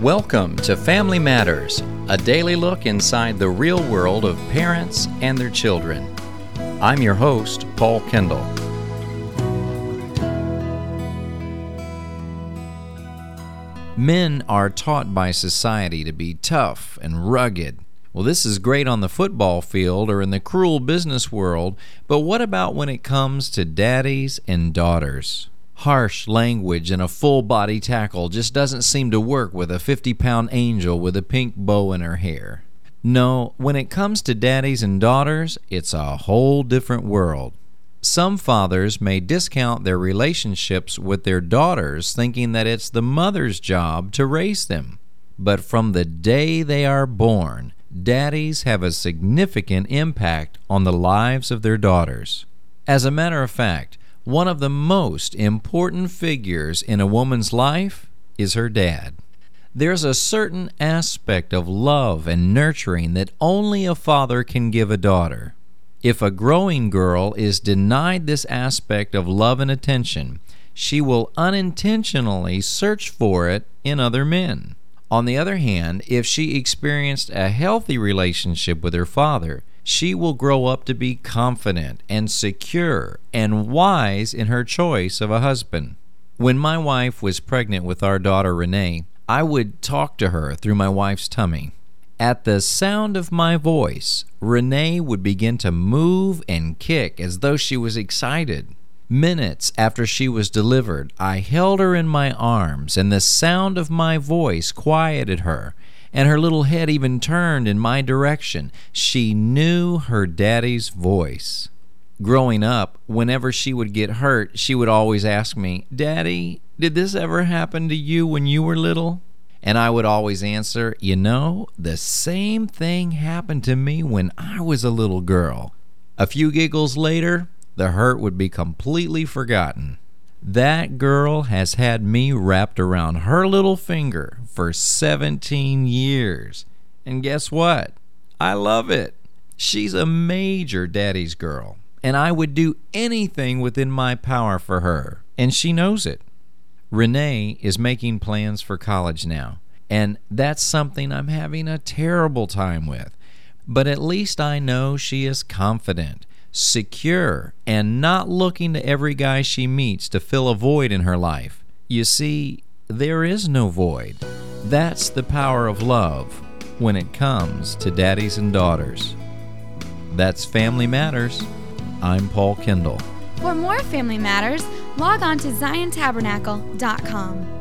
Welcome to Family Matters, a daily look inside the real world of parents and their children. I'm your host, Paul Kendall. Men are taught by society to be tough and rugged. Well, this is great on the football field or in the cruel business world, but what about when it comes to daddies and daughters? Harsh language and a full-body tackle just doesn't seem to work with a 50-pound angel with a pink bow in her hair. No, when it comes to daddies and daughters, it's a whole different world. Some fathers may discount their relationships with their daughters, thinking that it's the mother's job to raise them. But from the day they are born, daddies have a significant impact on the lives of their daughters. As a matter of fact, one of the most important figures in a woman's life is her dad. There's a certain aspect of love and nurturing that only a father can give a daughter. If a growing girl is denied this aspect of love and attention, she will unintentionally search for it in other men. On the other hand, if she experienced a healthy relationship with her father, she will grow up to be confident and secure and wise in her choice of a husband. When my wife was pregnant with our daughter Renee, I would talk to her through my wife's tummy. At the sound of my voice, Renee would begin to move and kick as though she was excited. Minutes after she was delivered, I held her in my arms, and the sound of my voice quieted her, and her little head even turned in my direction. She knew her daddy's voice. Growing up, whenever she would get hurt, she would always ask me, "Daddy, did this ever happen to you when you were little?" And I would always answer, "You know, the same thing happened to me when I was a little girl." A few giggles later, the hurt would be completely forgotten. That girl has had me wrapped around her little finger for 17 years. And guess what? I love it. She's a major daddy's girl, and I would do anything within my power for her, and she knows it. Renee is making plans for college now, and that's something I'm having a terrible time with. But at least I know she is confident, secure, and not looking to every guy she meets to fill a void in her life. You see, there is no void. That's the power of love when it comes to daddies and daughters. That's Family Matters. I'm Paul Kendall. For more Family Matters, log on to ZionTabernacle.com.